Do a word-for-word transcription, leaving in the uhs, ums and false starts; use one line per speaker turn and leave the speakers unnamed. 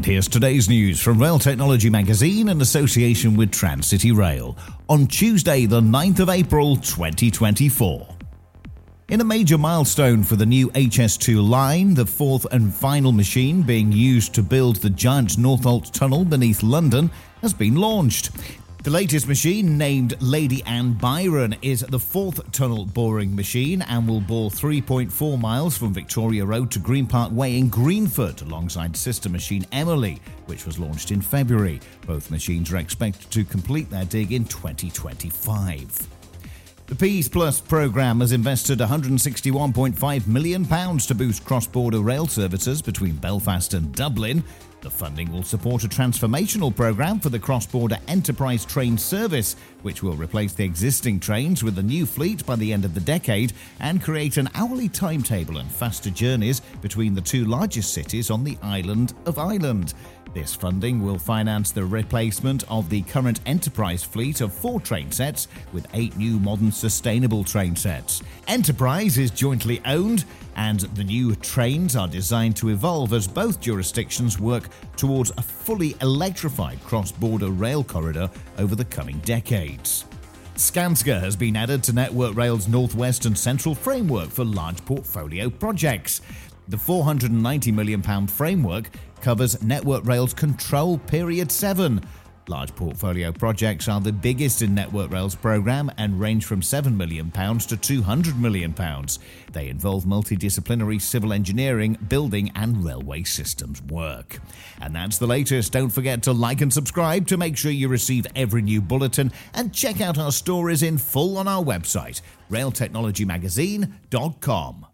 And here's today's news from Rail Technology Magazine in association with Trans-City Rail on Tuesday, the ninth of April, twenty twenty-four. In a major milestone for the new H S two line, the fourth and final machine being used to build the giant Northolt Tunnel beneath London has been launched. The latest machine, named Lady Anne Byron, is the fourth tunnel boring machine and will bore three point four miles from Victoria Road to Green Park Way in Greenford, alongside sister machine Emily, which was launched in February. Both machines are expected to complete their dig in twenty twenty-five. The Peace Plus programme has invested one hundred sixty-one point five million pounds to boost cross-border rail services between Belfast and Dublin. The funding will support a transformational programme for the cross-border enterprise train service, which will replace the existing trains with a new fleet by the end of the decade and create an hourly timetable and faster journeys between the two largest cities on the island of Ireland. This funding will finance the replacement of the current enterprise fleet of four train sets with eight new modern sustainable train sets. Enterprise is jointly owned, and the new trains are designed to evolve as both jurisdictions work towards a fully electrified cross-border rail corridor over the coming decades. Skanska has been added to Network Rail's Northwest and Central framework for large portfolio projects. The four hundred ninety million pounds framework covers Network Rail's Control Period seven. Large portfolio projects are the biggest in Network Rail's programme and range from seven million pounds to two hundred million pounds. They involve multidisciplinary civil engineering, building and railway systems work. And that's the latest. Don't forget to like and subscribe to make sure you receive every new bulletin, and check out our stories in full on our website, rail technology magazine dot com.